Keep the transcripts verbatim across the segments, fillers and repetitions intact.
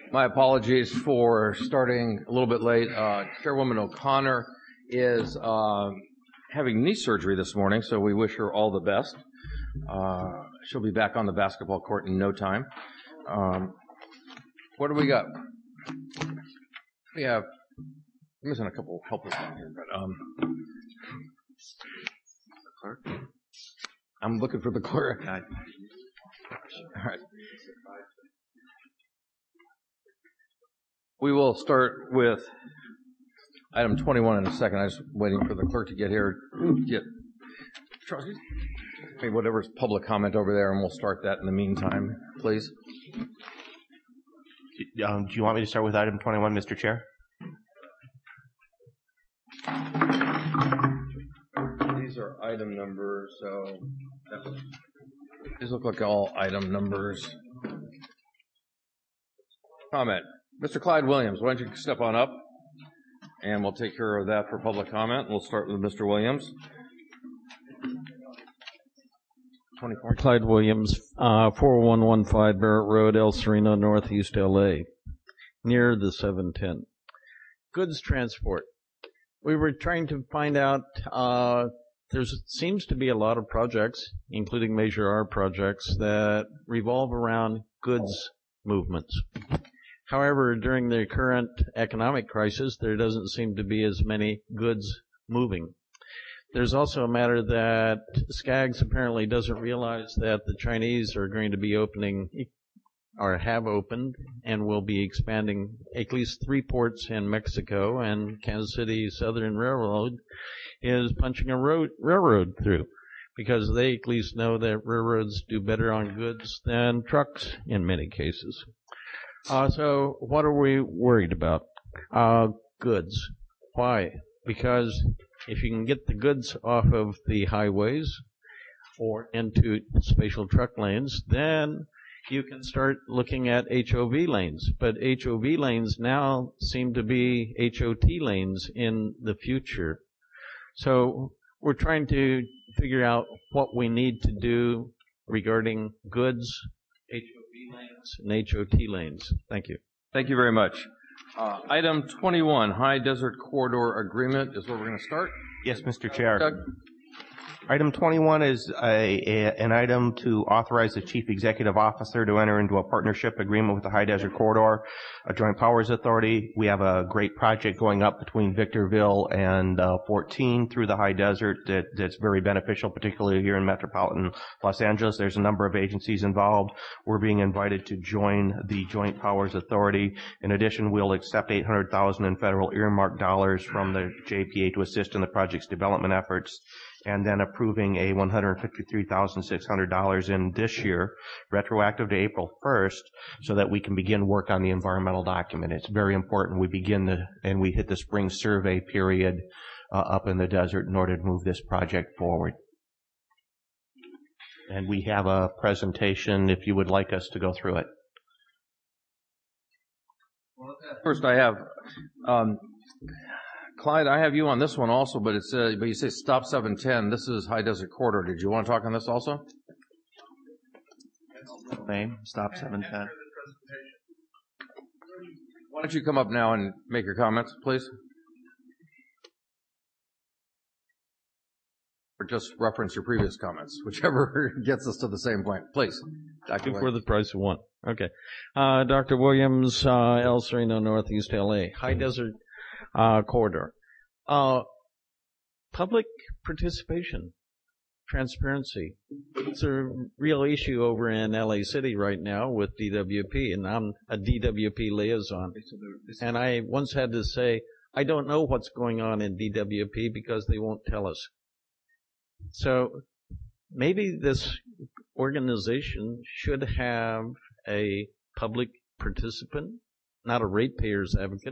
My apologies for starting a little bit late. Uh, Chairwoman O'Connor is uh, having knee surgery this morning, so we wish her all the best. Uh, she'll be back on the basketball court in no time. Um, what do we got? We have, I'm missing a couple of helpers down here, but um, clerk. I'm looking for the clerk. All right. We will start with item twenty-one in a second. I'm just waiting for the clerk to get here. Get hey, whatever's public comment over there, and we'll start that in the meantime, please. Um, do you want me to start with item twenty-one, Mister Chair? These are item numbers, so these look like all item numbers. Comment. Mister Clyde Williams, why don't you step on up, and we'll take care of that for public comment. We'll start with Mister Williams. twenty-four. Clyde Williams, uh, four one one five Barrett Road, El Sereno, Northeast L A, near the seven ten. Goods transport. We were trying to find out, uh, there seems to be a lot of projects, including Measure R projects, that revolve around goods movements. However, during the current economic crisis, there doesn't seem to be as many goods moving. There's also a matter that SCAGS apparently doesn't realize that the Chinese are going to be opening, or have opened, and will be expanding at least three ports in Mexico, and Kansas City Southern Railroad is punching a road, railroad through, because they at least know that railroads do better on goods than trucks in many cases. Uh, so what are we worried about? Uh, goods. Why? Because if you can get the goods off of the highways or into spatial truck lanes, then you can start looking at H O V lanes. But H O V lanes now seem to be H O T lanes in the future. So we're trying to figure out what we need to do regarding goods, H O V lanes, and H O T lanes. Thank you. Thank you very much. Uh, item twenty-one, High Desert Corridor Agreement is where we're going to start. Yes, Mister Chair. Doug? Item twenty-one is a, a, an item to authorize the Chief Executive Officer to enter into a partnership agreement with the High Desert Corridor, a Joint Powers Authority. We have a great project going up between Victorville and uh, fourteen through the High Desert that, that's very beneficial, particularly here in metropolitan Los Angeles. There's a number of agencies involved. We're being invited to join the Joint Powers Authority. In addition, we'll accept eight hundred thousand dollars in federal earmark dollars from the J P A to assist in the project's development efforts, and then approving a one hundred fifty-three thousand six hundred dollars in this year, retroactive to April first, so that we can begin work on the environmental document. It's very important we begin the, and we hit the spring survey period uh, up in the desert in order to move this project forward. And we have a presentation if you would like us to go through it. First, I have um, Clyde. I have you on this one also, but it's uh, but you say stop seven ten. This is High Desert Corridor. Did you want to talk on this also? Name stop seven ten. Why don't you come up now and make your comments, please? Or just reference your previous comments, whichever gets us to the same point. Please, Doctor For the price of one. Okay. Uh, Doctor Williams, uh, El Sereno, Northeast L A. High Desert uh, Corridor. Uh, public participation, transparency. It's a real issue over in L A City right now with D W P, and I'm a D W P liaison. And I once had to say, I don't know what's going on in D W P because they won't tell us. So maybe this organization should have a public participant, not a ratepayers advocate,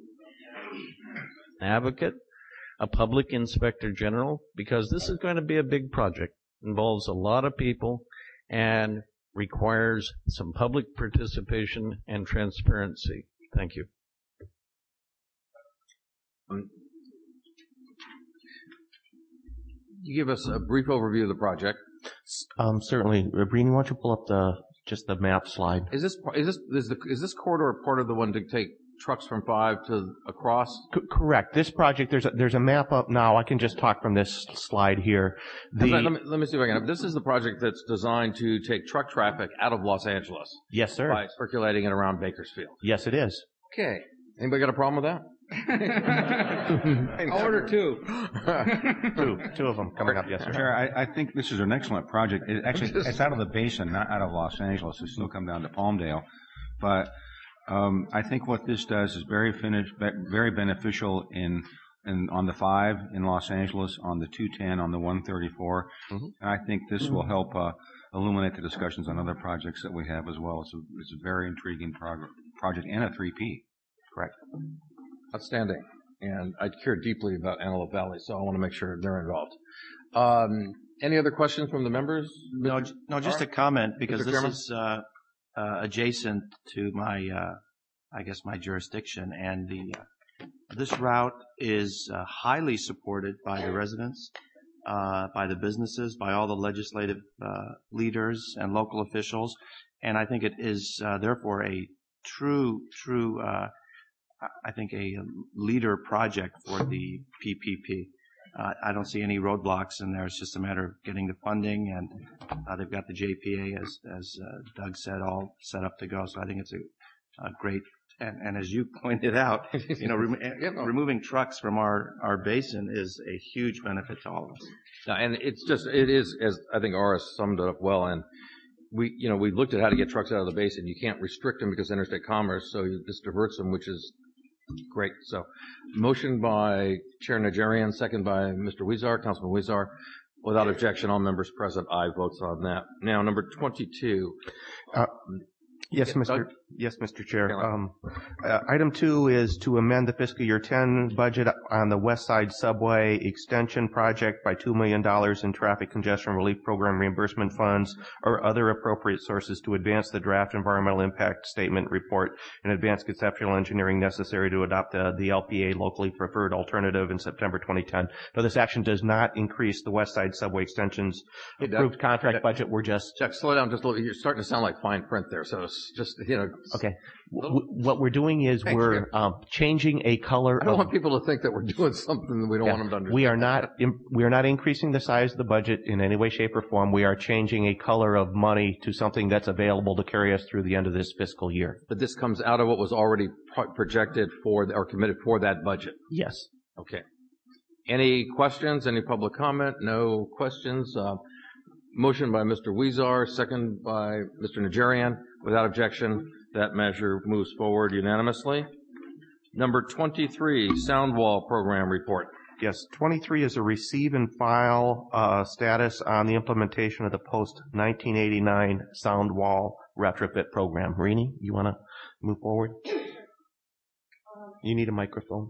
advocate, a public inspector general, because this is going to be a big project, involves a lot of people, and requires some public participation and transparency. Thank you. Um, you give us a brief overview of the project. Um, certainly. Brini, why don't you pull up the just the map slide. Is this is this is, the, is this corridor part of the one to take trucks from five to across? C- correct. This project, there's a, there's a map up now. I can just talk from this slide here. The, let, me, let me see if I can. This is the project that's designed to take truck traffic out of Los Angeles. Yes, sir. By circulating it around Bakersfield. Yes, it is. Okay. Anybody got a problem with that? I'll order two. two. Two of them coming up, yes, sir. Chair, I, I think this is an excellent project. It actually, Just, it's out of the basin, not out of Los Angeles. It's still come down to Palmdale. But um, I think what this does is very finish, very beneficial in, in on the five in Los Angeles, on the two ten, on the one thirty-four. Mm-hmm. And I think this will help uh, illuminate the discussions on other projects that we have as well. It's a, it's a very intriguing prog- project and a three P. Correct. Outstanding. And I care deeply about Antelope Valley, so I want to make sure they're involved. Um, any other questions from the members? No, no, just a comment, because Mister this Chairman? is uh, uh, adjacent to my, uh, I guess, my jurisdiction, and the uh, this route is uh, highly supported by the residents, uh, by the businesses, by all the legislative uh, leaders and local officials, and I think it is uh, therefore a true, true. Uh, I think a leader project for the P P P. Uh, I don't see any roadblocks in there. It's just a matter of getting the funding, and uh, they've got the J P A, as as uh, Doug said, all set up to go. So I think it's a, a great, and, and as you pointed out, you know, remo- removing trucks from our, our basin is a huge benefit to all of us. No, and it's just, it is, as I think Oris summed it up well, and we, you know, we looked at how to get trucks out of the basin. You can't restrict them because of interstate commerce, so this diverts them, which is great. So, motion by Chair Najarian, second by Mister Huizar, Councilman Huizar. Without objection, all members present, aye votes on that. Now, number twenty-two. Uh, yes, Mister Doug? Yes, Mister Chair. Um, uh, item two is to amend the fiscal year ten budget on the West Side Subway Extension Project by two million dollars in traffic congestion relief program reimbursement funds or other appropriate sources to advance the draft environmental impact statement report and advance conceptual engineering necessary to adopt the, the L P A locally preferred alternative in September twenty ten. Now, this action does not increase the West Side Subway Extension's hey, approved Doug, contract Doug, budget. We're just... Chuck, slow down just a little. You're starting to sound like fine print there, so it's just, you know... Okay. W- what we're doing is Thank we're um, changing a color. I don't of, want people to think that we're doing something that we don't yeah, want them to understand. We are not. We are not increasing the size of the budget in any way, shape, or form. We are changing a color of money to something that's available to carry us through the end of this fiscal year. But this comes out of what was already pro- projected for or committed for that budget. Yes. Okay. Any questions? Any public comment? No questions. Uh, motion by Mister Huizar, second by Mister Najarian. Without objection, that measure moves forward unanimously. Number twenty-three, Sound Wall Program Report. Yes, twenty-three is a receive and file uh, status on the implementation of the post nineteen eighty-nine Sound Wall retrofit program. Rini, you want to move forward? You need a microphone.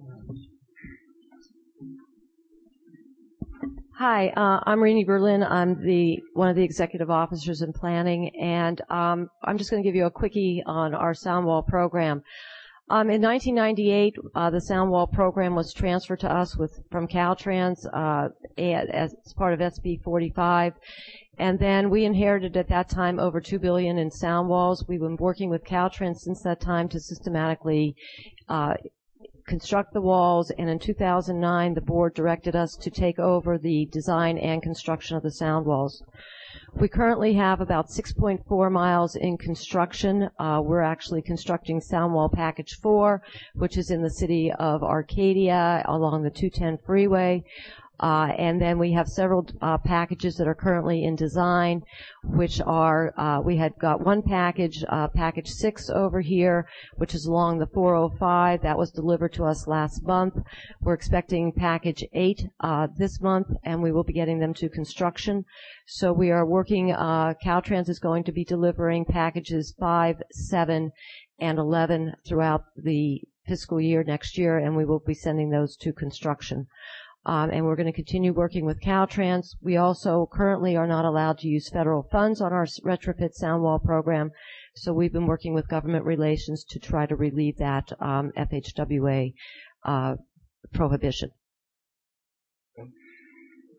Hi, uh, I'm Rini Berlin. I'm the one of the executive officers in planning, and um, I'm just going to give you a quickie on our Soundwall program. Um, in nineteen ninety-eight, uh, the Soundwall program was transferred to us with from Caltrans uh, as part of S B forty-five, and then we inherited at that time over two billion dollars in sound walls. We've been working with Caltrans since that time to systematically uh, construct the walls, and in two thousand nine the board directed us to take over the design and construction of the sound walls. We currently have about six point four miles in construction. Uh, we're actually constructing sound wall package four, which is in the city of Arcadia along the two ten freeway. Uh, and then we have several uh, packages that are currently in design, which are, uh, we had got one package, uh, package six over here, which is along the four oh five. That was delivered to us last month. We're expecting package eight uh, this month, and we will be getting them to construction. So we are working, uh, Caltrans is going to be delivering packages five, seven, and eleven throughout the fiscal year next year, and we will be sending those to construction. Um, and we're going to continue working with Caltrans. We also currently are not allowed to use federal funds on our retrofit sound wall program, so we've been working with government relations to try to relieve that um, F H W A uh, prohibition.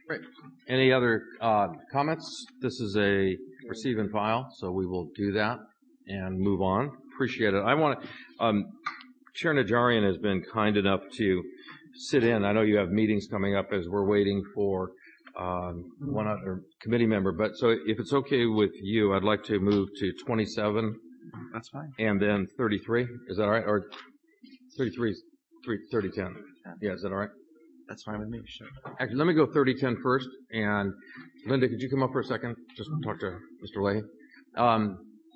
Great. Any other uh, comments? This is a receive and file, so we will do that and move on. Appreciate it. I want to, um, Chair Najarian has been kind enough to sit in. I know you have meetings coming up as we're waiting for um, one other committee member, but so if it's okay with you, I'd like to move to twenty-seven. That's fine. And then thirty-three. Is that all right? Or thirty-three is thirty ten. Yeah, is that all right? That's fine with me. Sure. Actually, let me go thirty ten first. And Linda, could you come up for a second? Just talk to Mister Leahy. Um,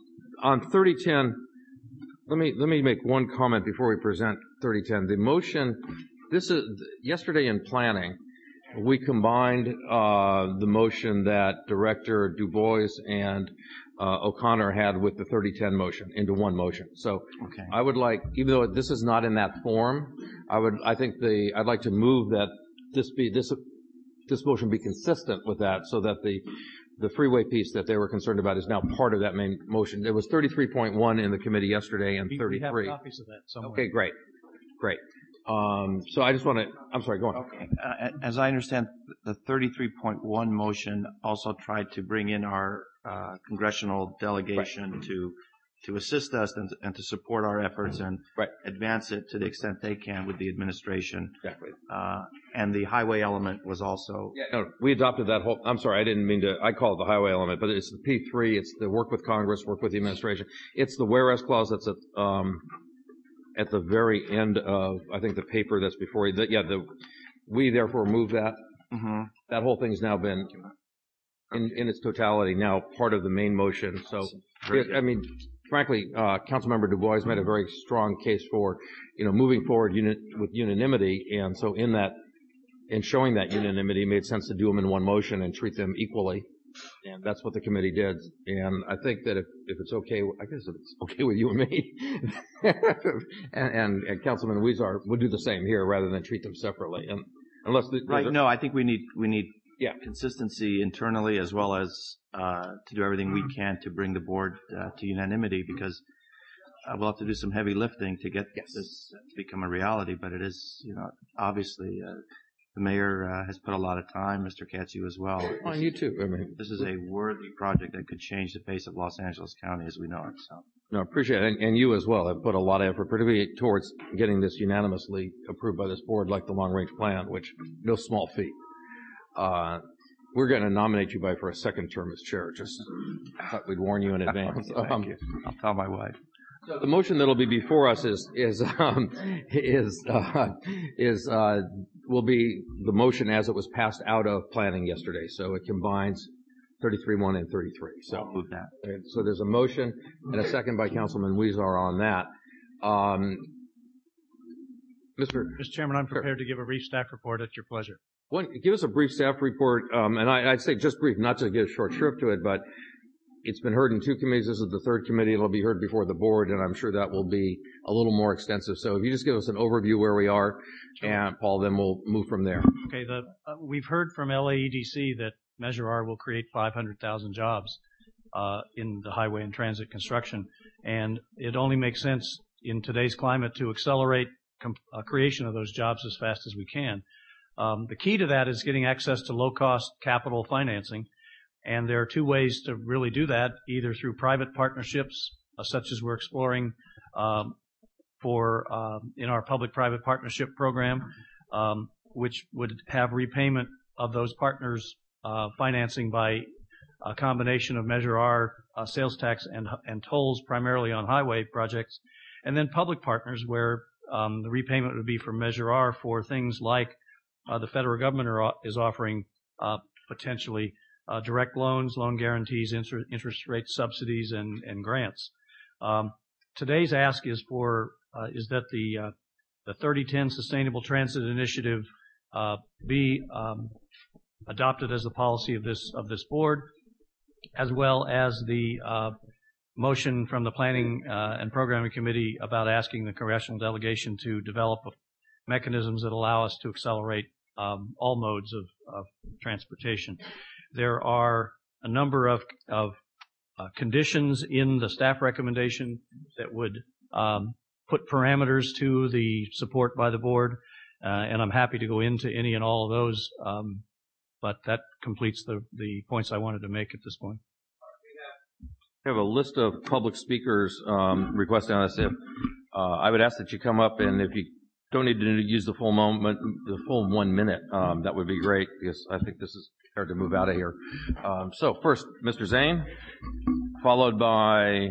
on thirty ten, let me let me make one comment before we present thirty ten. The motion. This is yesterday in planning. We combined uh, the motion that Director Du Bois and uh, O'Connor had with the thirty ten motion into one motion. So okay. I would like, even though this is not in that form, I would, I think the, I'd like to move that this be this this motion be consistent with that, so that the the freeway piece that they were concerned about is now part of that main motion. There was thirty-three point one in the committee yesterday and thirty-three. We have copies of that somewhere. Okay, great, great. Um, so I just want to, I'm sorry, go on. Okay. Uh, as I understand, the thirty-three point one motion also tried to bring in our uh, congressional delegation right. to to assist us and, and to support our efforts and right. advance it to the extent they can with the administration. Exactly. Uh, and the highway element was also. Yeah, no, we adopted that whole, I'm sorry, I didn't mean to, I call it the highway element, but it's the P three, it's the work with Congress, work with the administration. It's the whereas clause that's at, um, at the very end of, I think, the paper that's before you. The, yeah, the, we therefore move that. Mm-hmm. That whole thing's now been, in, in its totality, now part of the main motion. So, it, I mean, frankly, uh, Councilmember Du Bois made a very strong case for, you know, moving forward uni- with unanimity. And so in that, in showing that unanimity, it made sense to do them in one motion and treat them equally. And that's what the committee did. And I think that if, if it's okay, I guess if it's okay with you and me, and, and, and Councilman Huizar would do the same here rather than treat them separately. And unless the, right, no, I think we need we need yeah. consistency internally as well as uh, to do everything we can to bring the board uh, to unanimity, because uh, we'll have to do some heavy lifting to get yes. this to become a reality. But it is, you know, obviously. Uh, The mayor uh, has put a lot of time, Mister Katz, you as well. Oh, and you too. I mean, this is a worthy project that could change the face of Los Angeles County as we know it. So. No, appreciate it. And, and you as well have put a lot of effort, particularly towards getting this unanimously approved by this board, like the long-range plan, which no small feat. Uh, we're going to nominate you by for a second term as chair. Just thought we'd warn you in advance. Thank um, you. I'll tell my wife. So the motion that'll be before us is is um, is uh, is uh, will be the motion as it was passed out of planning yesterday. So it combines thirty-three one and thirty-three. So I'll move that. So there's a motion and a second by Councilman Huizar on that. Um, Mister Mister Chairman, I'm prepared to give a brief staff report at your pleasure. One, give us a brief staff report, um, and I, I'd say just brief, not to give a short shrift to it, but it's been heard in two committees. This is the third committee. It'll be heard before the board, and I'm sure that will be a little more extensive. So if you just give us an overview where we are, sure. And Paul, then we'll move from there. Okay. The, uh, we've heard from L A E D C that Measure R will create five hundred thousand jobs uh, in the highway and transit construction, and it only makes sense in today's climate to accelerate com- uh, creation of those jobs as fast as we can. Um, the key to that is getting access to low-cost capital financing. And there are two ways to really do that, either through private partnerships, uh, such as we're exploring um, for uh, in our public-private partnership program, um, which would have repayment of those partners' uh, financing by a combination of Measure R, uh, sales tax, and, and tolls primarily on highway projects, and then public partners where um, the repayment would be for Measure R for things like uh, the federal government are, is offering uh, potentially Uh, direct loans, loan guarantees, inter- interest rate subsidies, and, and grants. Um, today's ask is for uh, is that the uh, the thirty ten Sustainable Transit Initiative uh, be um, adopted as the policy of this of this board, as well as the uh, motion from the Planning uh, and Programming Committee about asking the congressional delegation to develop mechanisms that allow us to accelerate um, all modes of, of transportation. There are a number of, of uh, conditions in the staff recommendation that would um, put parameters to the support by the board, uh, and I'm happy to go into any and all of those um, But that completes the, the points I wanted to make at this point. We have a list of public speakers um, requesting us. If uh, I would ask that you come up, and if you don't need to use the full moment, the full one minute, um, that would be great, because I think this is hard to move out of here. Um, so first, Mister Zane, followed by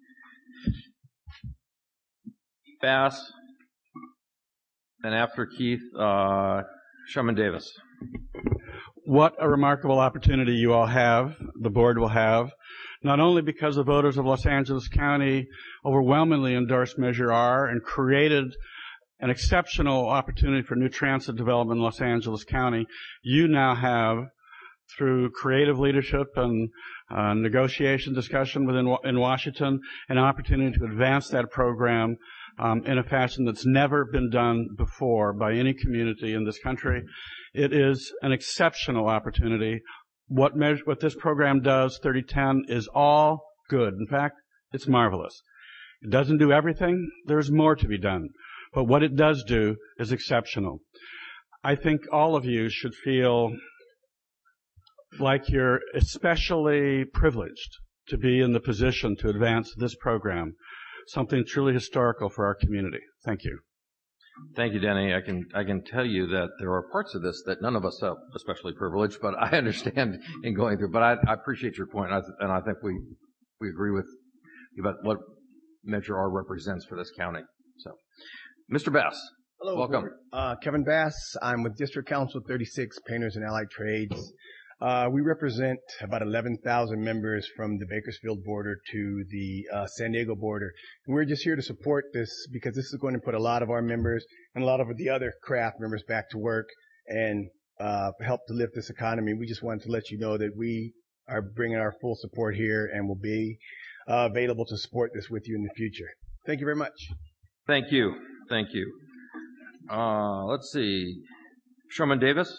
Bass, and after Keith, uh, Shuman Davis. What a remarkable opportunity you all have, the board will have, not only because the voters of Los Angeles County overwhelmingly endorsed Measure R and created an exceptional opportunity for new transit development in Los Angeles County, you now have, through creative leadership and uh, negotiation discussion within in Washington, an opportunity to advance that program um, in a fashion that's never been done before by any community in this country. It is an exceptional opportunity. What, measure, what this program does, thirty ten, is all good. In fact, it's marvelous. It doesn't do everything. There's more to be done. But what it does do is exceptional. I think all of you should feel like you're especially privileged to be in the position to advance this program, something truly historical for our community. Thank you. Thank you, Denny. I can I can tell you that there are parts of this that none of us are especially privileged, but I understand in going through. But I, I appreciate your point, and I, th- and I think we we agree with you about what Measure R represents for this county. So, Mister Bass, hello, welcome. Uh, Kevin Bass. I'm with District Council thirty-six, Painters and Allied Trades. Uh, we represent about eleven thousand members from the Bakersfield border to the uh, San Diego border. And we're just here to support this because this is going to put a lot of our members and a lot of the other craft members back to work and uh, help to lift this economy. We just wanted to let you know that we are bringing our full support here and will be uh, available to support this with you in the future. Thank you very much. Thank you. Thank you. Uh, let's see. Shuman Davis.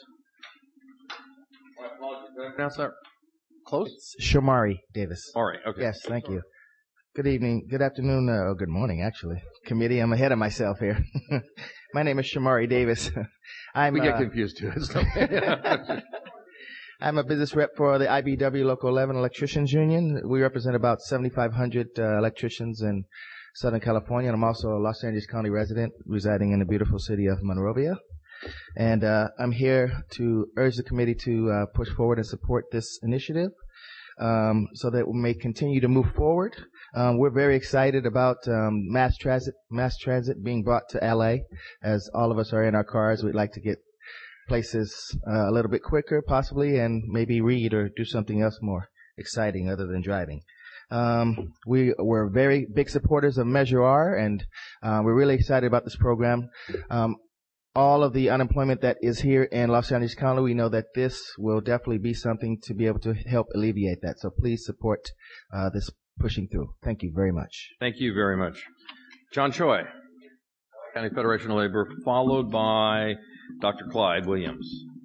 Did I pronounce that close? It's Shamari Davis. All right. Okay. Yes, thank you. Good evening. Good afternoon. Uh, or good morning, actually. Committee, I'm ahead of myself here. My name is Shamari Davis. I'm, we get uh, confused too. I'm a business rep for the I B W Local eleven Electricians Union. We represent about seventy-five hundred uh, electricians in Southern California. And I'm also a Los Angeles County resident residing in the beautiful city of Monrovia. And uh, I'm here to urge the committee to uh, push forward and support this initiative um, so that we may continue to move forward. Um, we're very excited about um, mass transit, mass transit being brought to L A. As all of us are in our cars, we'd like to get places uh, a little bit quicker, possibly, and maybe read or do something else more exciting other than driving. Um, we were very big supporters of Measure R, and uh, we're really excited about this program. Um, all of the unemployment that is here in Los Angeles County, we know that this will definitely be something to be able to help alleviate that. So please support uh, this pushing through. Thank you very much. Thank you very much. John Choi, County Federation of Labor, followed by Doctor Clyde Williams.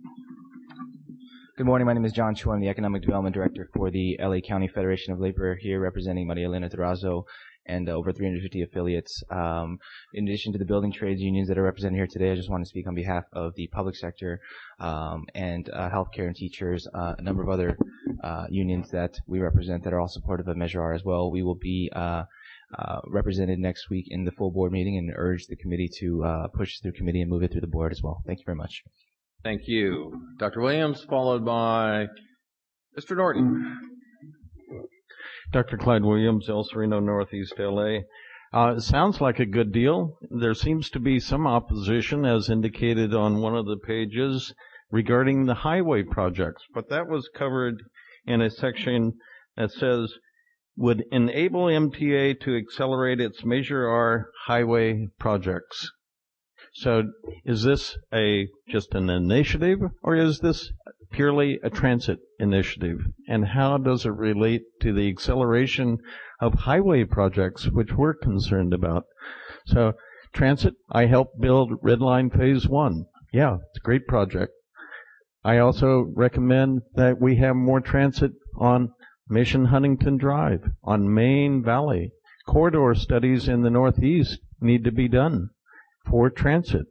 Good morning. My name is John Choi. I'm the Economic Development Director for the L A County Federation of Labor, here representing Maria Elena Terrazzo and uh, over three hundred fifty affiliates. Um, in addition to the building trades unions that are represented here today, I just want to speak on behalf of the public sector um, and uh, healthcare and teachers, uh, a number of other uh, unions that we represent that are all supportive of Measure R as well. We will be uh, uh, represented next week in the full board meeting and urge the committee to uh, push through committee and move it through the board as well. Thank you very much. Thank you. Doctor Williams, followed by Mister Norton. Doctor Clyde Williams, El Sereno, Northeast L A. Uh, it sounds like a good deal. There seems to be some opposition, as indicated on one of the pages, regarding the highway projects, but that was covered in a section that says, would enable M T A to accelerate its Measure R highway projects. So is this a just an initiative, or is this purely a transit initiative? And how does it relate to the acceleration of highway projects, which we're concerned about? So transit, I helped build Red Line Phase One. Yeah, it's a great project. I also recommend that we have more transit on Mission Huntington Drive, on Main Valley. Corridor studies in the Northeast need to be done for transit.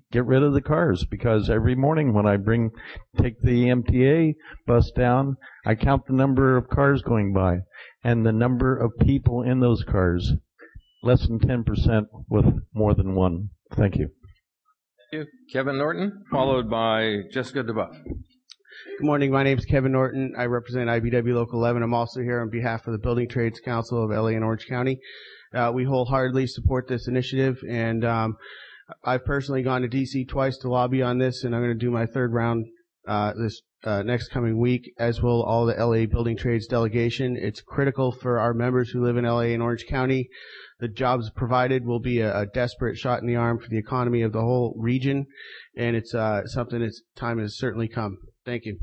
get rid of the cars, because every morning when I bring, take the M T A bus down, I count the number of cars going by and the number of people in those cars. Less than ten percent with more than one. Thank you. Thank you. Kevin Norton, followed by Jessica DeBuff. Good morning. My name is Kevin Norton. I represent I B W Local eleven. I'm also here on behalf of the Building Trades Council of L A and Orange County. Uh, we wholeheartedly support this initiative, and um, I've personally gone to D C twice to lobby on this, and I'm going to do my third round uh, this uh, next coming week, as will all the L A Building Trades delegation. It's critical for our members who live in L A and Orange County. The jobs provided will be a, a desperate shot in the arm for the economy of the whole region, and it's uh, something that's time has certainly come. Thank you.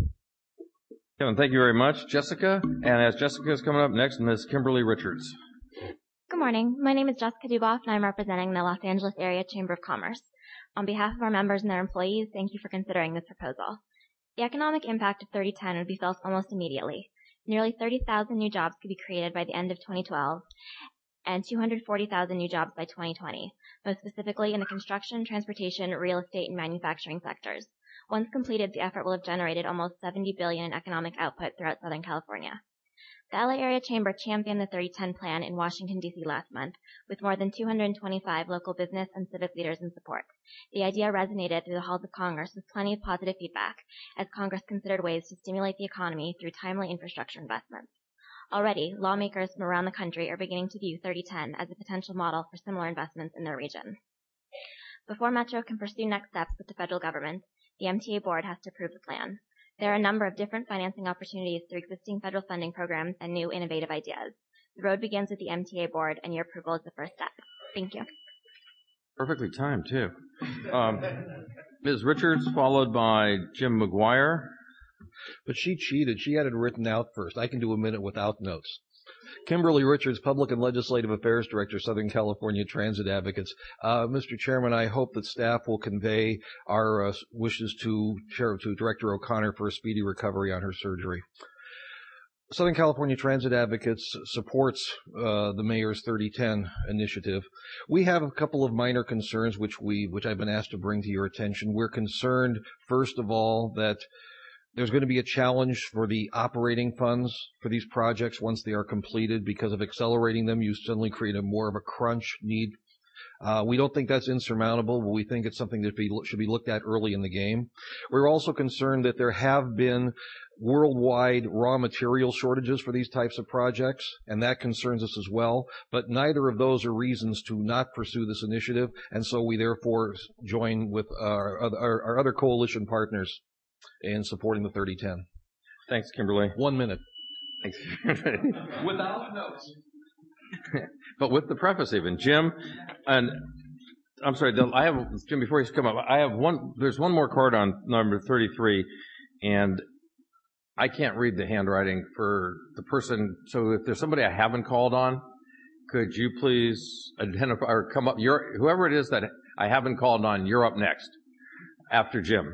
Kevin, thank you very much. Jessica, and as Jessica is coming up next, Miz Kimberly Richards. Good morning. My name is Jessica Duboff, and I'm representing the Los Angeles Area Chamber of Commerce. On behalf of our members and their employees, thank you for considering this proposal. The economic impact of thirty ten would be felt almost immediately. Nearly thirty thousand new jobs could be created by the end of twenty twelve, and two hundred forty thousand new jobs by twenty twenty, most specifically in the construction, transportation, real estate, and manufacturing sectors. Once completed, the effort will have generated almost seventy billion dollars in economic output throughout Southern California. The L A Area Chamber championed the thirty ten plan in Washington, D C last month, with more than two hundred twenty-five local business and civic leaders in support. The idea resonated through the halls of Congress with plenty of positive feedback, as Congress considered ways to stimulate the economy through timely infrastructure investments. Already, lawmakers from around the country are beginning to view thirty ten as a potential model for similar investments in their region. Before Metro can pursue next steps with the federal government, the M T A board has to approve the plan. There are a number of different financing opportunities through existing federal funding programs and new innovative ideas. The road begins with the M T A board, and your approval is the first step. Thank you. Perfectly timed, too. Um, Miz Richards, followed by Jim McGuire. But she cheated. She had it written out first. I can do a minute without notes. Kimberly Richards, Public and Legislative Affairs Director, Southern California Transit Advocates. Uh, Mister Chairman, I hope that staff will convey our uh, wishes to, to Director O'Connor for a speedy recovery on her surgery. Southern California Transit Advocates supports uh, the mayor's thirty ten initiative. We have a couple of minor concerns which we, which I've been asked to bring to your attention. We're concerned, first of all, that there's going to be a challenge for the operating funds for these projects once they are completed. Because of accelerating them, you suddenly create a more of a crunch need. Uh, we don't think that's insurmountable, but we think it's something that be, should be looked at early in the game. We're also concerned that there have been worldwide raw material shortages for these types of projects, and that concerns us as well. But neither of those are reasons to not pursue this initiative, and so we therefore join with our, our, our other coalition partners in supporting the thirty ten. Thanks, Kimberly. One minute. Thanks. Without notes. But with the preface even. Jim, and I'm sorry, I have, Jim, before you come up, I have one, there's one more card on number thirty-three, and I can't read the handwriting for the person, so if there's somebody I haven't called on, could you please identify, or come up, you're, whoever it is that I haven't called on, you're up next, after Jim.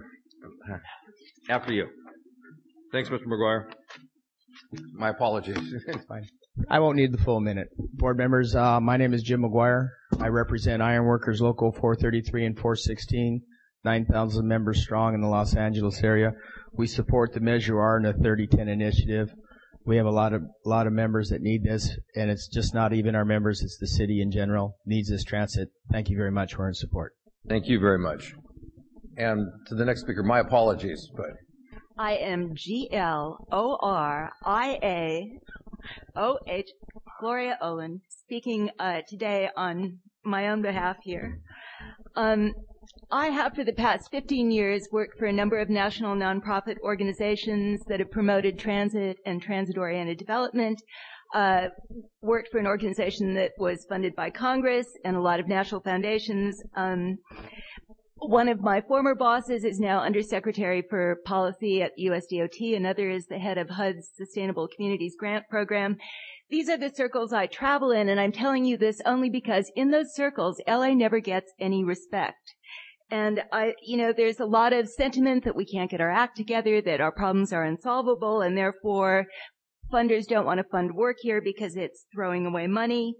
After you. Thanks, Mister McGuire. My apologies. It's fine. I won't need the full minute. Board members, uh, my name is Jim McGuire. I represent Ironworkers Local four thirty-three and four sixteen, nine thousand members strong in the Los Angeles area. We support the Measure R and the thirty ten initiative. We have a lot of lot of members that need this, and it's just not even our members, it's the city in general needs this transit. Thank you very much. We're in support. Thank you very much. And to the next speaker, my apologies, but I am G L O R I A O H, Gloria Olin, speaking uh, today on my own behalf here. Um, I have for the past fifteen years worked for a number of national nonprofit organizations that have promoted transit and transit-oriented development. Uh, worked for an organization that was funded by Congress and a lot of national foundations. Um, One of my former bosses is now Undersecretary for Policy at U S D O T. Another is the head of H U D's Sustainable Communities Grant Program. These are the circles I travel in, and I'm telling you this only because in those circles, L A never gets any respect. And I, you know, there's a lot of sentiment that we can't get our act together, that our problems are unsolvable, and therefore funders don't want to fund work here because it's throwing away money.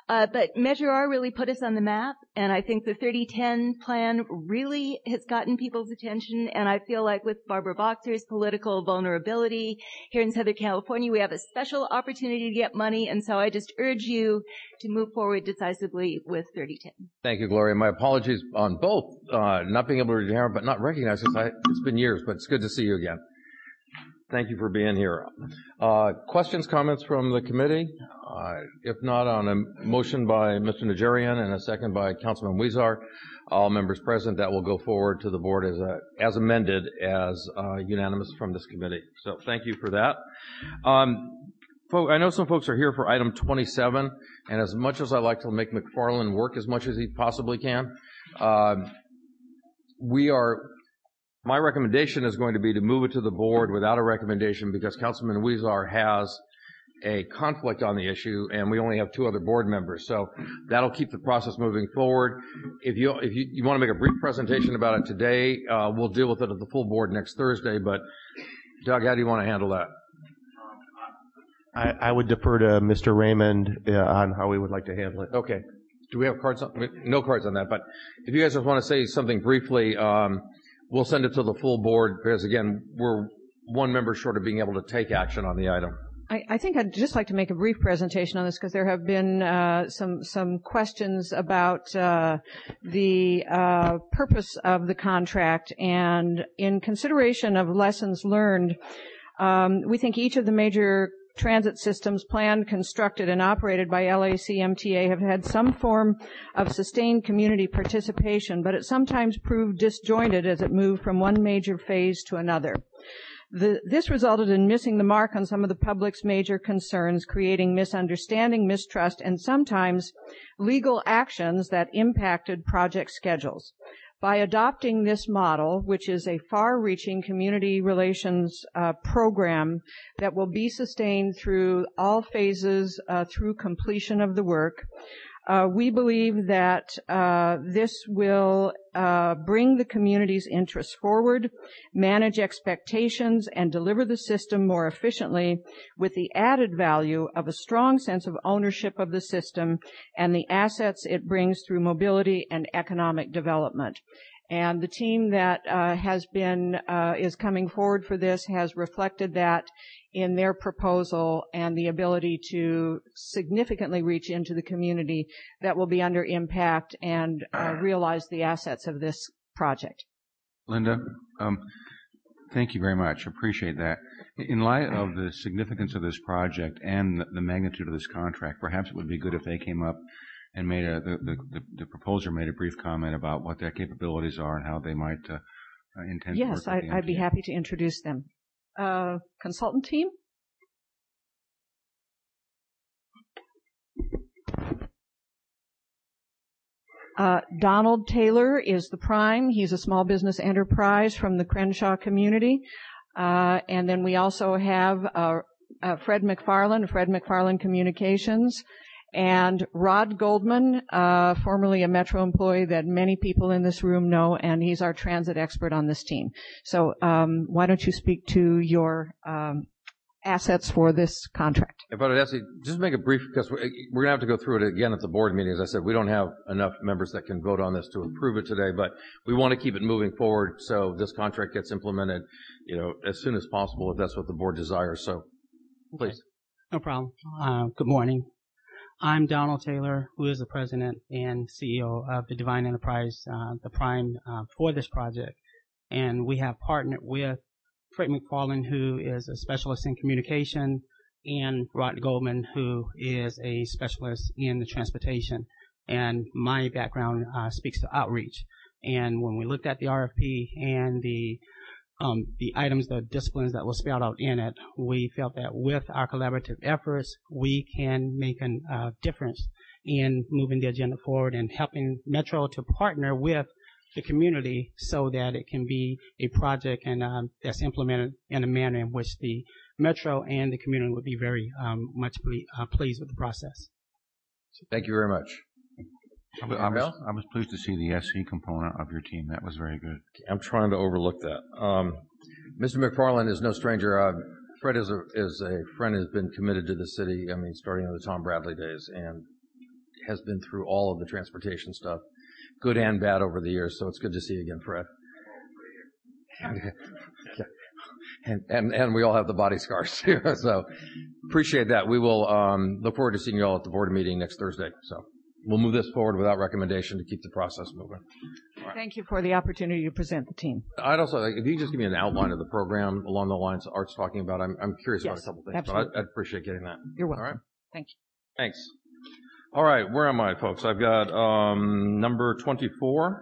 Uh, but Measure R really put us on the map, and I think the thirty ten plan really has gotten people's attention, and I feel like with Barbara Boxer's political vulnerability here in Southern California, we have a special opportunity to get money, and so I just urge you to move forward decisively with thirty ten. Thank you, Gloria. My apologies on both, uh, not being able to hear, but not recognize this. I, it's been years, but it's good to see you again. Thank you for being here. Uh, questions, comments from the committee? Uh, if not, on a motion by Mister Najarian and a second by Councilman Huizar, all members present, that will go forward to the board as a, as amended, as uh, unanimous from this committee. So thank you for that. Um, I know some folks are here for item twenty-seven, and as much as I like to make McFarland work as much as he possibly can, uh, we are... My recommendation is going to be to move it to the board without a recommendation because Councilman Huizar has a conflict on the issue, and we only have two other board members. So that'll keep the process moving forward. If you if you, you want to make a brief presentation about it today, uh, we'll deal with it at the full board next Thursday. But Doug, how do you want to handle that? I, I would defer to Mister Raymond uh, on how we would like to handle it. Okay. Do we have cards on? No cards on that. But if you guys just want to say something briefly, um, we'll send it to the full board because, again, we're one member short of being able to take action on the item. I, I think I'd just like to make a brief presentation on this because there have been uh, some some questions about uh, the uh, purpose of the contract, and in consideration of lessons learned, um, we think each of the major transit systems planned, constructed, and operated by L A C M T A have had some form of sustained community participation, but it sometimes proved disjointed as it moved from one major phase to another. The, this resulted in missing the mark on some of the public's major concerns, creating misunderstanding, mistrust, and sometimes legal actions that impacted project schedules. By adopting this model, which is a far-reaching community relations uh, program that will be sustained through all phases uh, through completion of the work, uh, we believe that uh, this will uh, bring the community's interests forward, manage expectations, and deliver the system more efficiently with the added value of a strong sense of ownership of the system and the assets it brings through mobility and economic development. And the team that uh, has been, uh, is coming forward for this has reflected that in their proposal and the ability to significantly reach into the community that will be under impact and uh, realize the assets of this project. Linda, um, thank you very much. Appreciate that. In light of the significance of this project and the magnitude of this contract, perhaps it would be good if they came up and made a, the, the, the proposer made a brief comment about what their capabilities are and how they might uh, intend yes, to work with Yes, the I'd be happy to introduce them. Uh, consultant team? Uh, Donald Taylor is the prime. He's a small business enterprise from the Crenshaw community. Uh, and then we also have uh, uh, Fred McFarland, Fred McFarland Communications, and Rod Goldman, uh, formerly a Metro employee that many people in this room know, and he's our transit expert on this team. So um, why don't you speak to your um, assets for this contract? If I would ask you, just make it brief, because we're, we're going to have to go through it again at the board meeting. As I said, we don't have enough members that can vote on this to approve it today, but we want to keep it moving forward so this contract gets implemented, you know, as soon as possible if that's what the board desires. So, please. No problem. Uh, good morning. I'm Donald Taylor, who is the president and C E O of the Divine Enterprise, uh, the prime uh, for this project. And we have partnered with Fred McFarland, who is a specialist in communication, and Rod Goldman, who is a specialist in the transportation. And my background uh, speaks to outreach. And when we looked at the R F P and the Um, the items, the disciplines that were spelled out in it, we felt that with our collaborative efforts, we can make a uh, difference in moving the agenda forward and helping Metro to partner with the community so that it can be a project and um, that's implemented in a manner in which the Metro and the community would be very um, much ple- uh, pleased with the process. Thank you very much. I was, I, was, I was pleased to see the S C component of your team. That was very good. I'm trying to overlook that. Um, Mister McFarland is no stranger. Uh, Fred is a, is a friend, has been committed to the city, I mean, starting in the Tom Bradley days, and has been through all of the transportation stuff, good and bad over the years. So it's good to see you again, Fred. And, and, and we all have the body scars too. So appreciate that. We will, um, look forward to seeing you all at the board meeting next Thursday. So we'll move this forward without recommendation to keep the process moving. Right. Thank you for the opportunity to present the team. I'd also, if you could just give me an outline of the program along the lines Art's talking about, I'm, I'm curious Yes, about a couple things, absolutely. but I'd, I'd appreciate getting that. You're welcome. All right. Thank you. Thanks. All right. Where am I, folks? I've got, um, number twenty-four.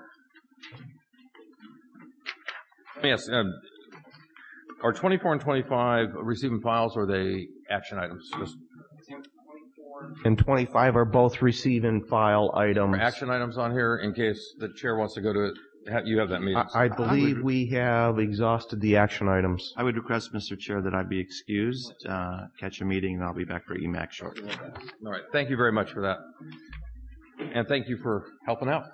Yes. Uh, Are twenty-four and twenty-five receiving files, or are they action items? Just And twenty-five are both receive and file items. action items on here in case the chair wants to go to it. You have that meeting. I, I believe we have exhausted the action items. I would request, Mister Chair, that I be excused, uh, catch a meeting, and I'll be back for E MAC shortly. All right. Thank you very much for that. And thank you for helping out.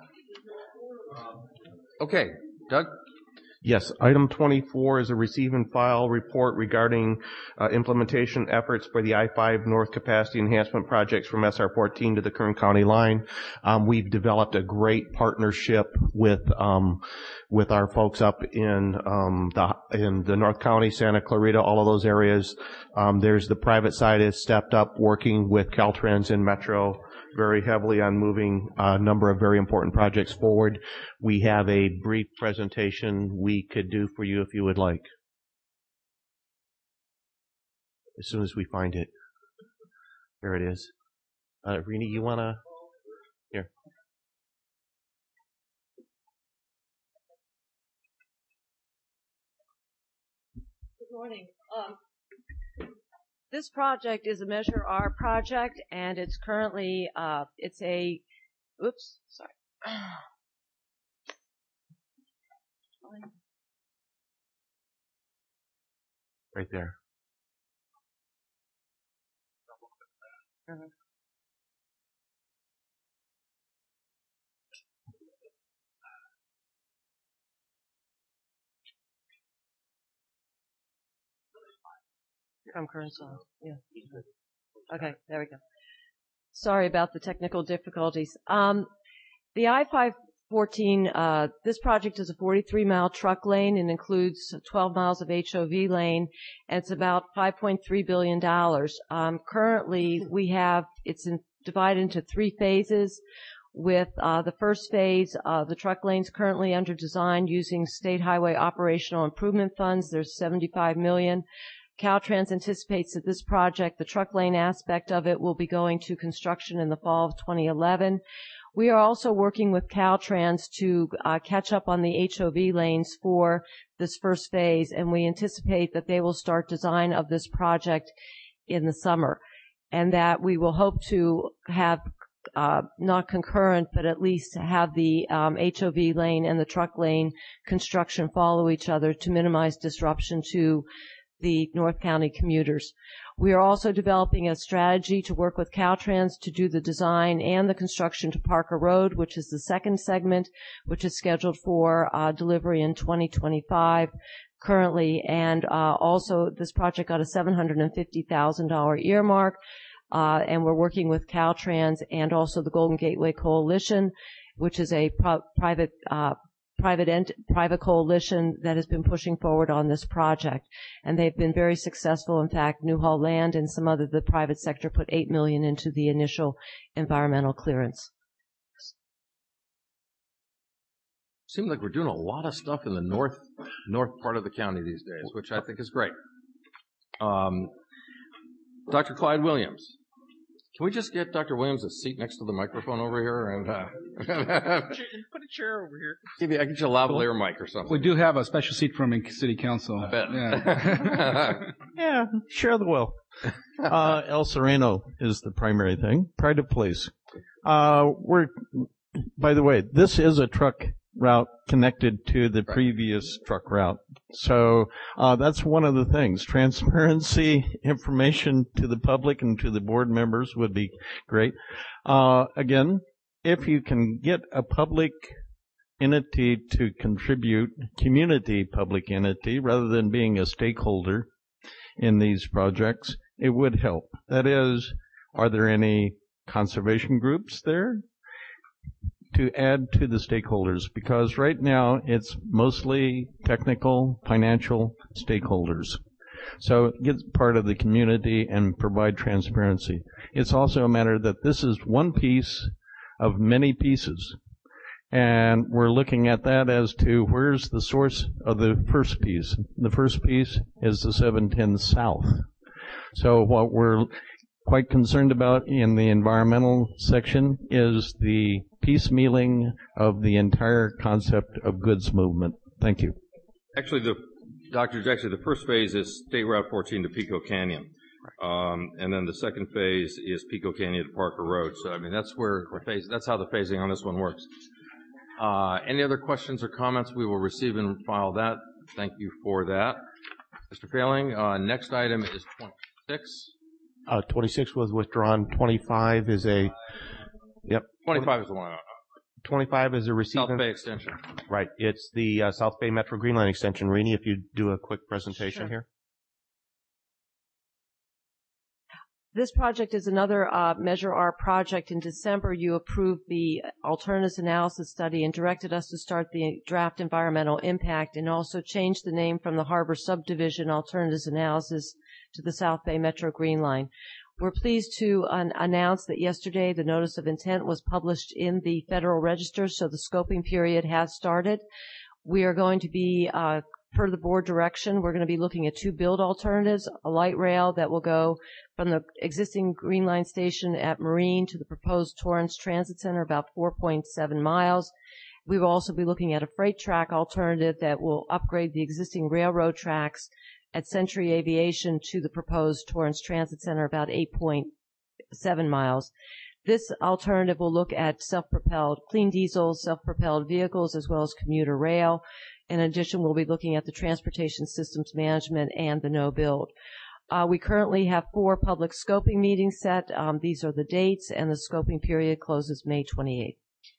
Okay. Doug? Yes, item twenty-four is a receive and file report regarding uh, implementation efforts for the I five North Capacity Enhancement projects from S R fourteen to the Kern County line. Um, we've developed a great partnership with um, with our folks up in um, the in the North County, Santa Clarita, all of those areas. Um, there's the private side has stepped up, working with Caltrans and Metro very heavily on moving a number of very important projects forward. We have a brief presentation we could do for you if you would like. As soon as we find it. There it is. Uh, Rini, you want to? Here. Good morning. Um, This project is a Measure R project, and it's currently, uh, it's a, oops, sorry. Right there. Uh-huh. From current song. Yeah. Okay, there we go. Sorry about the technical difficulties. Um, the I five fourteen, uh, this project is a forty-three mile truck lane and includes twelve miles of H O V lane, and it's about five point three billion dollars. Um, currently, we have, it's in, divided into three phases. With uh, the first phase, uh, the truck lane's currently under design using state highway operational improvement funds. There's seventy-five million dollars. Caltrans anticipates that this project, the truck lane aspect of it, will be going to construction in the fall of twenty eleven. We are also working with Caltrans to uh, catch up on the H O V lanes for this first phase, and we anticipate that they will start design of this project in the summer, and that we will hope to have uh, not concurrent, but at least have the um, H O V lane and the truck lane construction follow each other to minimize disruption to the North County commuters. We are also developing a strategy to work with Caltrans to do the design and the construction to Parker Road, which is the second segment, which is scheduled for uh, delivery in twenty twenty-five currently. And uh, also, this project got a seven hundred fifty thousand dollars earmark, uh, and we're working with Caltrans and also the Golden Gateway Coalition, which is a pro- private uh private ent- private coalition that has been pushing forward on this project, and they've been very successful. In fact, Newhall Land and some other the private sector put eight million dollars into the initial environmental clearance. Seems like we're doing a lot of stuff in the north north part of the county these days, which I think is great. Um, Doctor Clyde Williams. Can we just get Doctor Williams a seat next to the microphone over here and uh, put a chair over here? Give you, I get you a lavalier mic or something. We do have a special seat from in City Council. I bet. Yeah, yeah share the wealth. Uh, El Sereno is the primary thing. Pride of place. Uh, we're, by the way, this is a truck route connected to the previous truck route. So uh, that's one of the things. Transparency, information to the public and to the board members would be great. Uh, again, if you can get a public entity to contribute, community public entity, rather than being a stakeholder in these projects, it would help. That is, are there any conservation groups there to add to the stakeholders, because right now it's mostly technical, financial stakeholders. So get part of the community and provide transparency. It's also a matter that this is one piece of many pieces. And we're looking at that as to where's the source of the first piece. The first piece is the seven ten South. So what we're quite concerned about in the environmental section is the piecemealing of the entire concept of goods movement. Thank you. Actually, the Doctor actually the first phase is State Route fourteen to Pico Canyon. Um, and then the second phase is Pico Canyon to Parker Road. So, I mean, that's where the phase, that's how the phasing on this one works. Uh, any other questions or comments? We will receive and file that. Thank you for that. Mister Failing, uh, next item is twenty-six. Uh, twenty-six was withdrawn. twenty-five is a, yep. twenty-five is the one. twenty-five is a receiving. South Bay extension. Right. It's the uh, South Bay Metro Green Line extension. Rini, if you do a quick presentation Sure. here. This project is another uh, Measure R project. In December, you approved the alternatives analysis study and directed us to start the draft environmental impact, and also changed the name from the Harbor Subdivision Alternatives Analysis to the South Bay Metro Green Line. We're pleased to un- announce that yesterday the notice of intent was published in the Federal Register, so the scoping period has started. We are going to be uh, per the board direction, we're going to be looking at two build alternatives, a light rail that will go from the existing Green Line station at Marine to the proposed Torrance Transit Center, about four point seven miles. We will also be looking at a freight track alternative that will upgrade the existing railroad tracks at Century Aviation to the proposed Torrance Transit Center, about eight point seven miles. This alternative will look at self-propelled clean diesel, self-propelled vehicles, as well as commuter rail. In addition, we'll be looking at the transportation systems management and the no-build. Uh, we currently have four public scoping meetings set. Um, these are the dates, and the scoping period closes May twenty-eighth.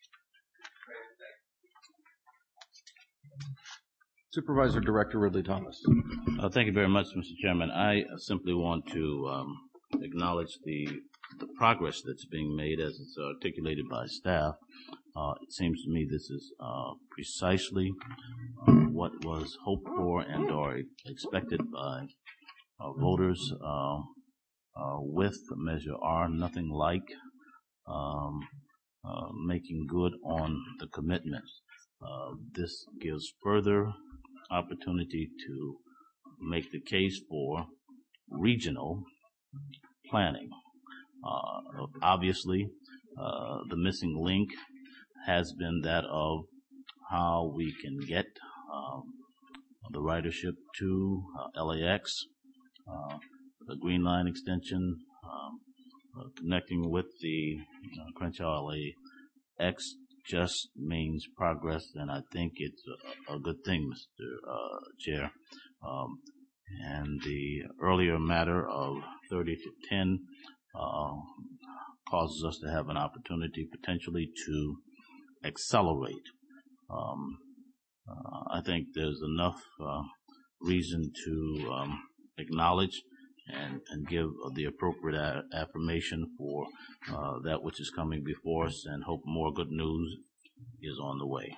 Supervisor Director Ridley Thomas. Uh, thank you very much, Mister Chairman. I simply want to um, acknowledge the, the progress that's being made as it's articulated by staff. Uh, it seems to me this is uh, precisely uh, what was hoped for and or expected by uh, voters uh, uh, with Measure R. Nothing like um, uh, making good on the commitments. Uh, this gives further opportunity to make the case for regional planning. Uh, obviously, uh, the missing link has been that of how we can get um, the ridership to uh, L A X, uh, the Green Line extension, um, uh, connecting with the uh, Crenshaw L A X just means progress, and I think it's a, a good thing, Mister Uh, Chair. Um, and the earlier matter of thirty to ten uh, causes us to have an opportunity potentially to accelerate. Um, uh, I think there's enough uh, reason to um, acknowledge and, and give the appropriate a- affirmation for uh, that which is coming before us, and hope more good news is on the way.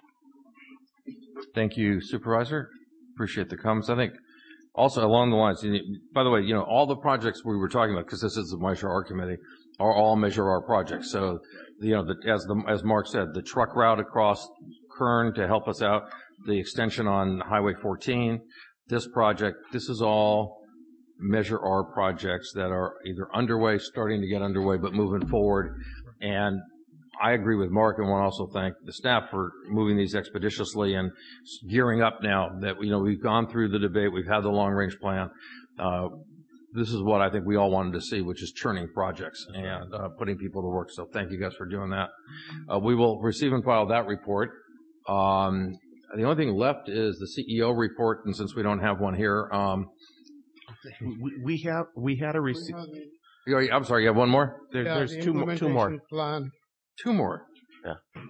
Thank you, Supervisor. Appreciate the comments. I think also along the lines, by the way, you know, all the projects we were talking about, because this is the Measure R committee, are all Measure R projects. So, you know, the, as the, as Mark said, the truck route across Kern to help us out, the extension on Highway fourteen, this project, this is all Measure R projects that are either underway, starting to get underway, but moving forward. And I agree with Mark, and want to also thank the staff for moving these expeditiously and gearing up now that, you know, we've gone through the debate, we've had the long-range plan. Uh, this is what I think we all wanted to see, which is churning projects and uh, putting people to work. So thank you guys for doing that. Uh, we will receive and file that report. Um, the only thing left is the C E O report, and since we don't have one here, um, we, we have we had a receipt. I'm sorry, you have one more? There, yeah, there's the two more. Two more. Plan. Two more. Yeah.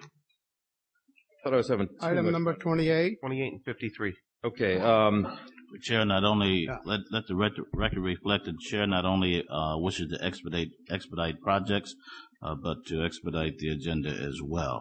Thought I was having two Item much. number twenty-eight. twenty-eight and fifty-three. Okay. Um, Chair, not only let let the record reflect that the chair not only uh, wishes to expedite expedite projects, uh, but to expedite the agenda as well.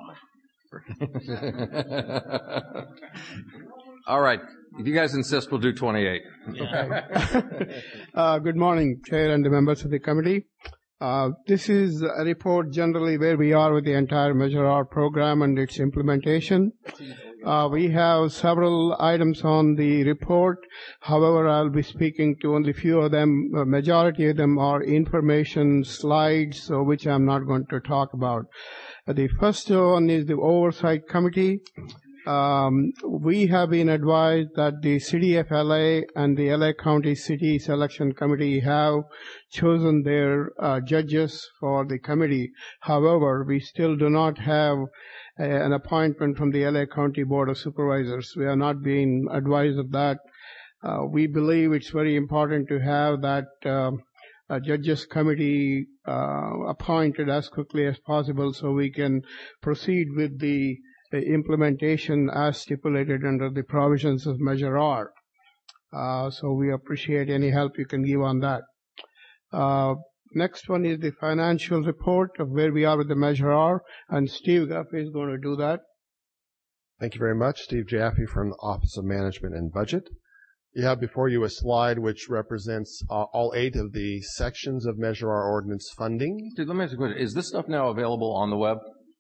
All right. If you guys insist, we'll do twenty-eight. Okay. uh, good morning, Chair and the members of the committee. Uh, this is a report generally where we are with the entire Measure R program and its implementation. Uh, we have several items on the report. However, I'll be speaking to only a few of them. A majority of them are information slides, so which I'm not going to talk about. Uh, the first one is the Oversight Committee. Um, we have been advised that the City of L A and the L A County City Selection Committee have chosen their uh, judges for the committee. However, we still do not have uh, an appointment from the L A County Board of Supervisors. We are not being advised of that. Uh, we believe it's very important to have that uh, a judges committee uh, appointed as quickly as possible so we can proceed with the implementation as stipulated under the provisions of Measure R. Uh, so we appreciate any help you can give on that. Uh, next one is the financial report of where we are with the Measure R, and Steve Guffey is going to do that. Thank you very much. Steve Jaffe from the Office of Management and Budget. You have before you a slide which represents uh, all eight of the sections of Measure R ordinance funding. Dude, let me ask you a question. Is this stuff now available on the web?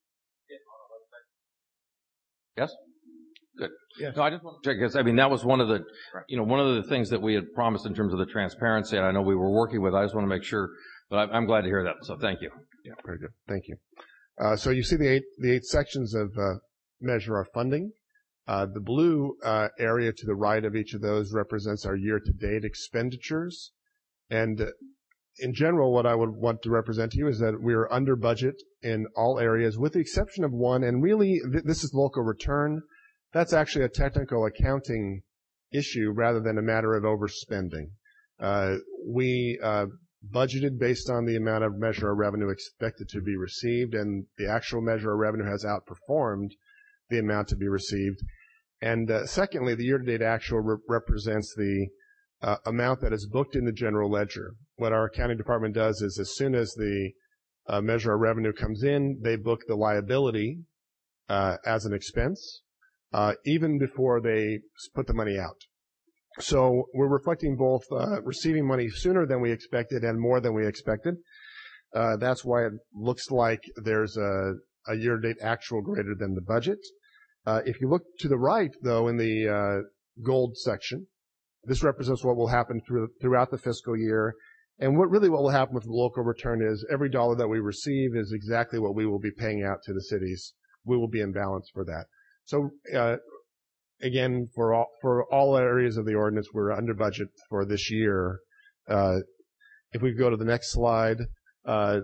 Yes? Good. Yes. No, I just want to check because I mean that was one of the, you know, one of the things that we had promised in terms of the transparency, and I know we were working with. I just want to make sure, but I, I'm glad to hear that. So thank you. Yeah, very good. Thank you. Uh, so you see the eight the eight sections of uh, Measure R funding. Uh, the blue uh, area to the right of each of those represents our year-to-date expenditures, and uh, in general, what I would want to represent to you is that we are under budget in all areas, with the exception of one, and really, th- this is local return. That's actually a technical accounting issue rather than a matter of overspending. Uh, we uh, budgeted based on the amount of Measure R revenue expected to be received, and the actual Measure R revenue has outperformed the amount to be received. And uh, secondly, the year-to-date actual re- represents the uh, amount that is booked in the general ledger. What our accounting department does is as soon as the uh, Measure R revenue comes in, they book the liability uh, as an expense, uh, even before they put the money out. So we're reflecting both uh, receiving money sooner than we expected and more than we expected. Uh, that's why it looks like there's a, a year-to-date actual greater than the budget. Uh, if you look to the right, though, in the uh, gold section, this represents what will happen through, throughout the fiscal year. And what really what will happen with the local return is every dollar that we receive is exactly what we will be paying out to the cities. We will be in balance for that. So, uh, again, for all, for all areas of the ordinance, we're under budget for this year. Uh, if we go to the next slide, uh,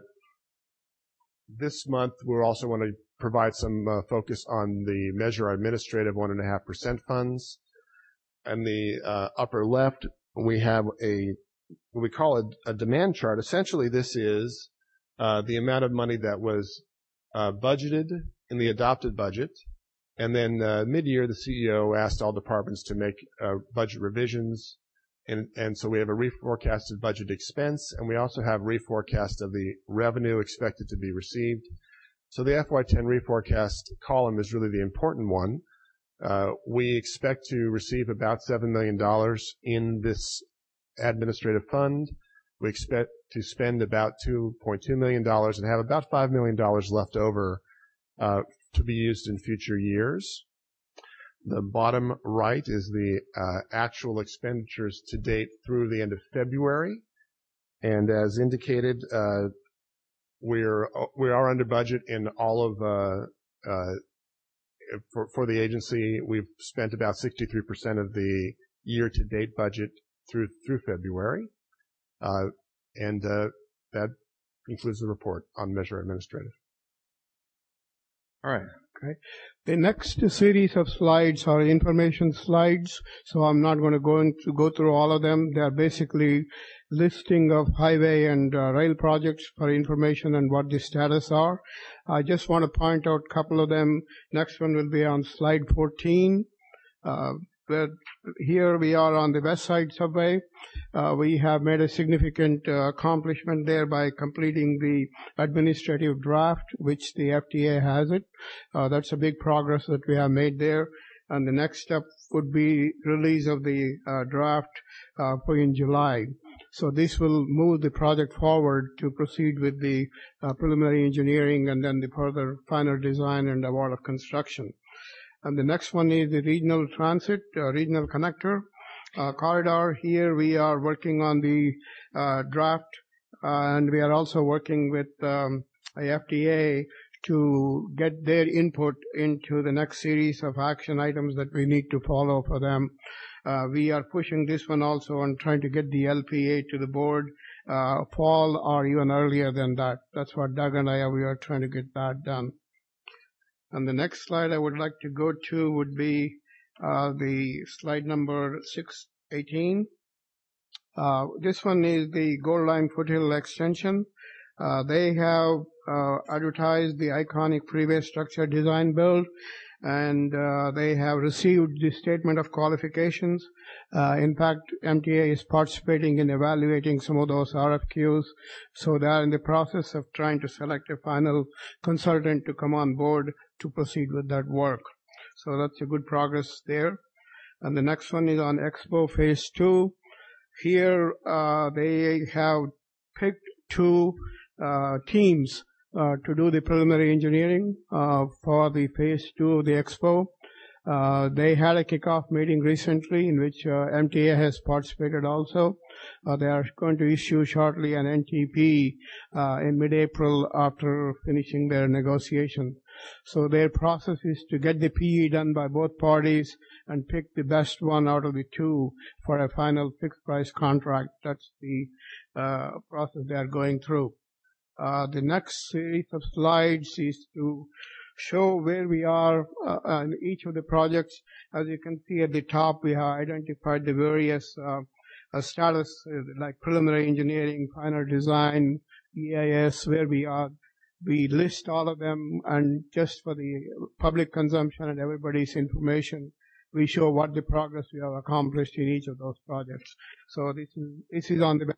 this month we're also want to provide some uh, focus on the Measure R administrative one and a half percent funds. And the uh, upper left, we have a what we call a, a demand chart. Essentially, this is uh, the amount of money that was uh, budgeted in the adopted budget. And then uh, mid-year, the C E O asked all departments to make uh, budget revisions. And, and so we have a reforecasted budget expense, and we also have reforecast of the revenue expected to be received. So the F Y ten reforecast column is really the important one. Uh, we expect to receive about seven million dollars in this administrative fund. We expect to spend about two point two million dollars and have about five million dollars left over uh, to be used in future years. The bottom right is the uh, actual expenditures to date through the end of February. And as indicated, uh, we're, we are under budget in all of, uh, uh, for, for the agency. We've spent about sixty-three percent of the year-to-date budget through, through February. Uh, and, uh, that concludes the report on Measure Administrative. All right. Okay. The next series of slides are information slides, so I'm not going to go into go through all of them. They are basically listing of highway and uh, rail projects for information and what the status are. I just want to point out a couple of them. Next one will be on slide fourteen. Uh, where here we are on the West Side Subway. Uh, we have made a significant uh, accomplishment there by completing the administrative draft, which the F T A has it. Uh, that's a big progress that we have made there. And the next step would be release of the uh, draft uh, in July. So this will move the project forward to proceed with the uh, preliminary engineering and then the further final design and award of construction. And the next one is the regional transit, uh, regional connector uh, corridor. Here we are working on the uh, draft, uh, and we are also working with um, F D A to get their input into the next series of action items that we need to follow for them. Uh, we are pushing this one also and trying to get the L P A to the board uh, fall or even earlier than that. That's what Doug and I are, we are trying to get that done. And the next slide I would like to go to would be uh, the slide number six eighteen. Uh, this one is the Gold Line Foothill Extension. Uh, they have uh, advertised the iconic freeway structure design build, and uh, they have received the statement of qualifications. Uh, in fact, M T A is participating in evaluating some of those R F Qs, so they are in the process of trying to select a final consultant to come on board to proceed with that work. So that's a good progress there. And the next one is on Expo Phase two. Here uh, they have picked two uh, teams uh, to do the preliminary engineering uh, for the Phase two of the Expo. Uh, they had a kickoff meeting recently in which uh, M T A has participated also. Uh, they are going to issue shortly an N T P uh, in mid-April after finishing their negotiation. So their process is to get the P E done by both parties and pick the best one out of the two for a final fixed price contract. That's the uh, process they are going through. Uh, the next series of slides is to show where we are uh, in each of the projects. As you can see at the top, we have identified the various uh, uh, status, uh, like preliminary engineering, final design, E I S, where we are. We list all of them, and just for the public consumption and everybody's information, we show what the progress we have accomplished in each of those projects. So this is, this is on the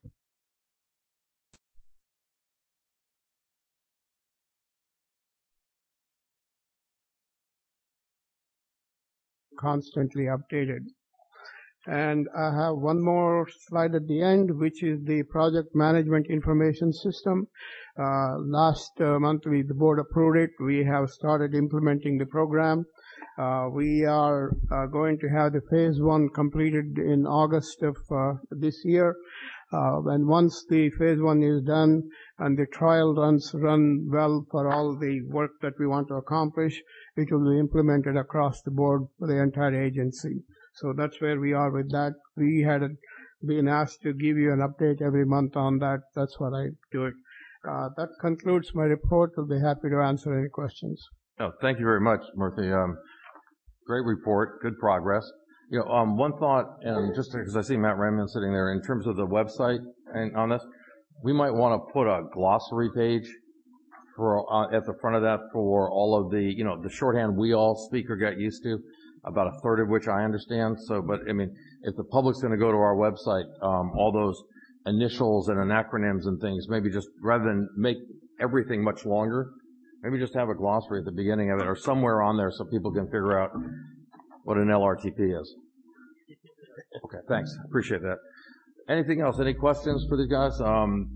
constantly updated. And I have one more slide at the end, which is the project management information system. Uh, last uh, month, we, the board approved it. We have started implementing the program. Uh, we are uh, going to have the phase one completed in August of uh, this year. Uh, and once the phase one is done and the trial runs run well for all the work that we want to accomplish, it will be implemented across the board for the entire agency. So that's where we are with that. We had been asked to give you an update every month on that. That's what I do it. Uh, that concludes my report. I'll be happy to answer any questions. Oh, thank you very much, Murthy. Um, great report. Good progress. You know, um, one thought, and just because I see Matt Raymond sitting there, in terms of the website and on this, we might want to put a glossary page for uh, at the front of that for all of the, you know, the shorthand we all speak or get used to, about a third of which I understand. So, but I mean, if the public's going to go to our website, um, all those initials and acronyms and things, maybe just rather than make everything much longer, maybe just have a glossary at the beginning of it or somewhere on there so people can figure out what an L R T P is. Okay, thanks. Appreciate that. Anything else? Any questions for these guys? Um,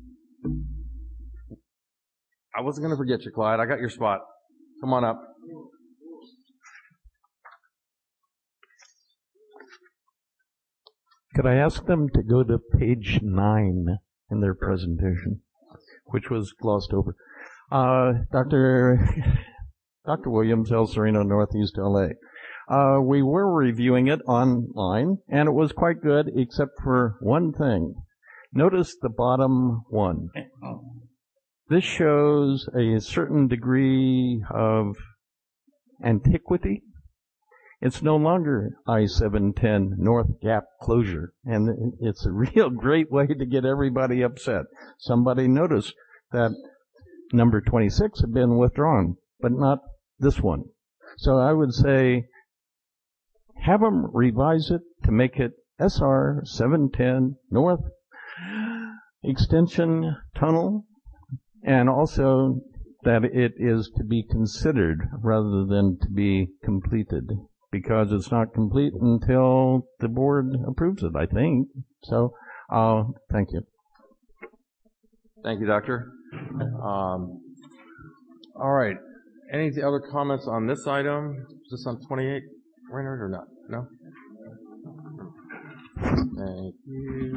I wasn't going to forget you, Clyde. I got your spot. Come on up. Could I ask them to go to page nine in their presentation, which was glossed over? Uh, Doctor Doctor Williams, El Sereno, Northeast L A. Uh, we were reviewing it online, and it was quite good, except for one thing. Notice the bottom one. This shows a certain degree of antiquity. It's no longer I seven ten North Gap closure, and it's a real great way to get everybody upset. Somebody noticed that number twenty-six had been withdrawn, but not this one. So I would say have them revise it to make it S R seven ten North Extension Tunnel, and also that it is to be considered rather than to be completed, because it's not complete until the board approves it, I think. So, uh, thank you. Thank you, Doctor. Um, all right. Any other comments on this item? Is this on twenty-eight, Raynard, or not? No? Thank you.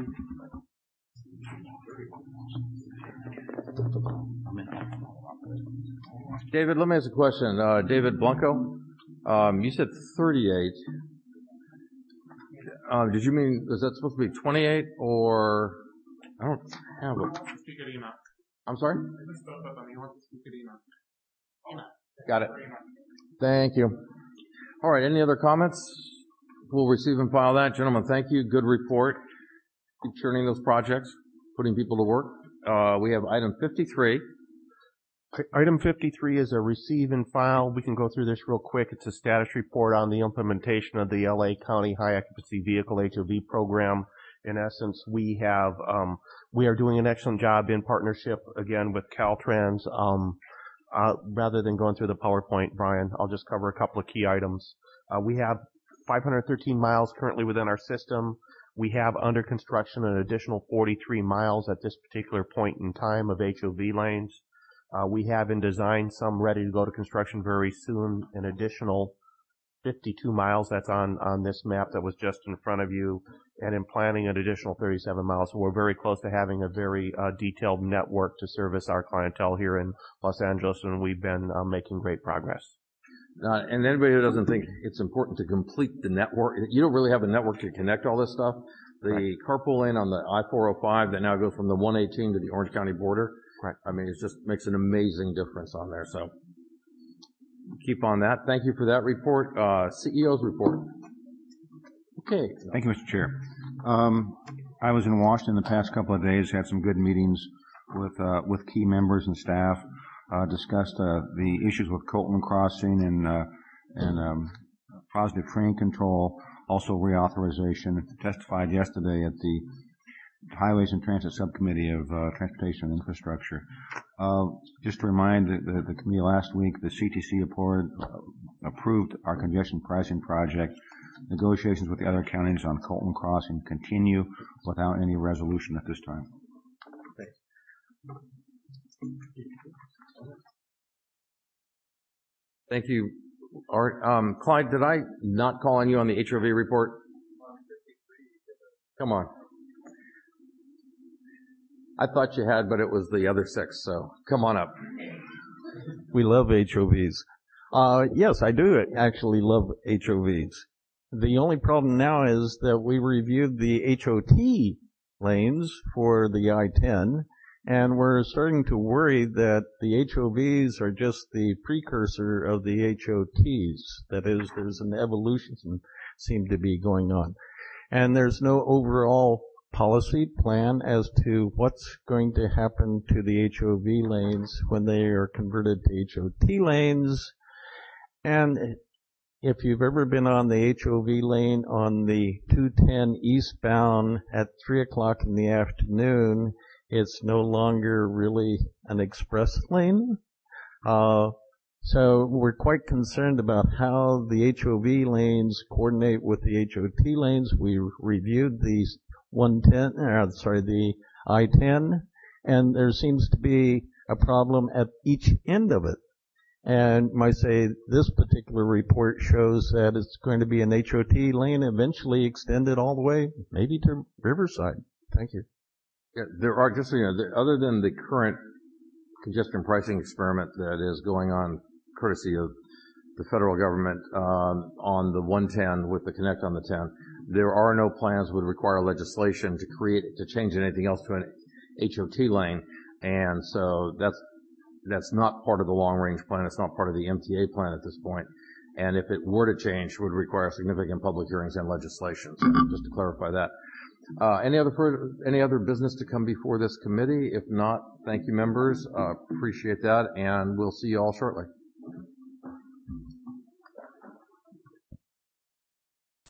David, let me ask a question. Uh, David Blanco, um, you said thirty-eight. Uh, did you mean, is that supposed to be twenty-eight, or I don't have it. I'm sorry? Got it. Thank you. All right, any other comments? We'll receive and file that. Gentlemen, thank you. Good report. Keep churning those projects, putting people to work. Uh, we have item fifty-three. Item fifty-three is a receive and file. We can go through this real quick. It's a status report on the implementation of the L A County High Occupancy Vehicle H O V program. In essence, we have, um, we are doing an excellent job in partnership, again, with Caltrans. Um, uh, rather than going through the PowerPoint, Brian, I'll just cover a couple of key items. Uh, we have five hundred thirteen miles currently within our system. We have under construction an additional forty-three miles at this particular point in time of H O V lanes. Uh, we have in design some ready to go to construction very soon, an additional fifty-two miles that's on, on this map that was just in front of you, and in planning an additional thirty-seven miles. So we're very close to having a very uh, detailed network to service our clientele here in Los Angeles, and we've been uh, making great progress. Uh, and anybody who doesn't think it's important to complete the network, you don't really have a network to connect all this stuff. The right. carpool lane on the I four oh five that now goes from the one eighteen to the Orange County border, right. I mean, it just makes an amazing difference on there. So keep on that. Thank you for that report. Uh, C E O's report. Okay. Thank you, Mister Chair. Um, I was in Washington the past couple of days, had some good meetings with uh, with key members and staff. Uh, discussed uh, the issues with Colton Crossing and uh, and um, positive train control, also reauthorization. Testified yesterday at the Highways and Transit Subcommittee of uh, Transportation and Infrastructure. Uh, just to remind the, the, the committee last week, the C T C approved, uh, approved our congestion pricing project. Negotiations with the other counties on Colton Crossing continue without any resolution at this time. Thank you, Art. Um, Clyde, did I not call on you on the H O V report? Come on. I thought you had, but it was the other six, so come on up. We love H O Vs. Uh, yes, I do actually love H O Vs. The only problem now is that we reviewed the H O T lanes for the I ten, and we're starting to worry that the H O Vs are just the precursor of the H O Ts. That is, there's an evolution seem to be going on. And there's no overall policy plan as to what's going to happen to the H O V lanes when they are converted to H O T lanes. And if you've ever been on the H O V lane on the two ten eastbound at three o'clock in the afternoon, it's no longer really an express lane. Uh, so we're quite concerned about how the H O V lanes coordinate with the H O T lanes. We reviewed these one ten, uh, sorry, the I ten, and there seems to be a problem at each end of it. And I might say this particular report shows that it's going to be an H O T lane eventually extended all the way, maybe to Riverside. Thank you. Yeah, there are just, you know, there, other than the current congestion pricing experiment that is going on courtesy of the federal government um, on the one ten with the Connect on the ten, there are no plans would require legislation to create, to change anything else to an H O T lane. And so that's, that's not part of the long-range plan. It's not part of the M T A plan at this point. And if it were to change, it would require significant public hearings and legislation. So just to clarify that. Uh, any other further, any other business to come before this committee? If not, thank you, members. Uh, appreciate that, and we'll see you all shortly.